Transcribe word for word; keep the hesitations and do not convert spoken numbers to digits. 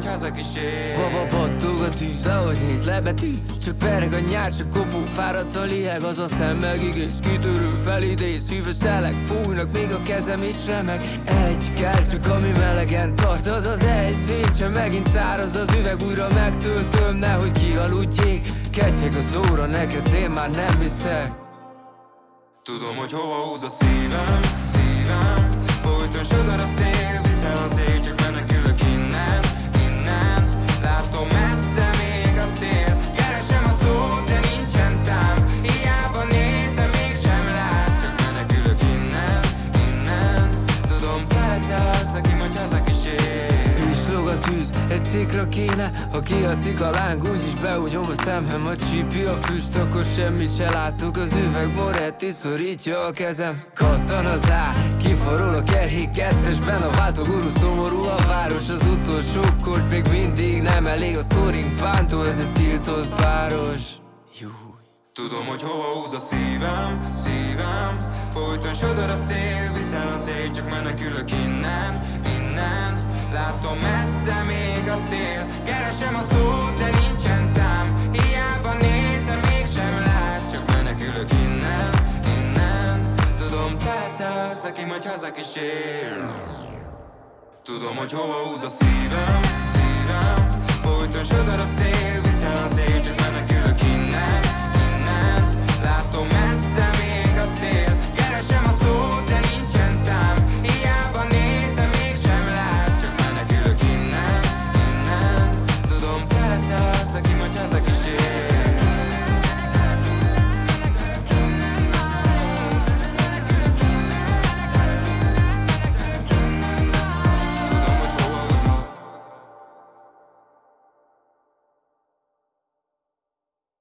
haza kísér. Baba pattog a tűz, ahogy néz lebetű. Csak pereg a nyár, csak kopó, fáradt a liheg. Az a szem megigész, kitörő felidéz. Hűvös szelek, fújnak, még a kezem is remeg. Egy kell, csak ami melegen tart, az az egy. Nincsen megint száraz az üveg, újra megtöltöm, nehogy kialudjék. Ketyeg az óra, neked én már nem hiszek. Tudom, hogy hova húz a szívem, szívem. Folyton sodor a szél, viszel az ég, csak menekülök innen, innen. Látom messze még a cél, keresem a szót, de nincsen szám. Hiába nézem, mégsem lát, csak menekülök innen, innen. Tudom, te leszel az, aki majd hazakísér. Pislog a tűz, egy szikra kéne. Ha kialszik a láng, úgyis beúgyom a szemhem. A csípi a füst, akkor semmit se látok. Az üveg Moretti szorítja a kezem. Kattan az á, kiforul a kerhék kettesben. A váltógurú szomorú a város. Az utolsó kort még mindig nem elég. A sztorink bántó, ez egy tiltott páros. Jú. Tudom, hogy hova húz a szívem, szívem. Folyton sodor a szél, viszel az ég, csak menekülök innen, innen. Látom messze még a cél, keresem a szót, de nincsen szám. Hiába nézem, mégsem lát, csak menekülök innen, innen. Tudom, te leszel az, aki majd hazakísér. Tudom, hogy hova húz a szívem, szívem. Folyton sodor a szél, viszel az ég, csak menekülök innen, innen. Látom messze még a cél, keresem a szót, de nincsen szám. Hiába nézem, mégsem lát, csak menekülök innen, innen. Tudom, te leszel az, aki majd hazakísér.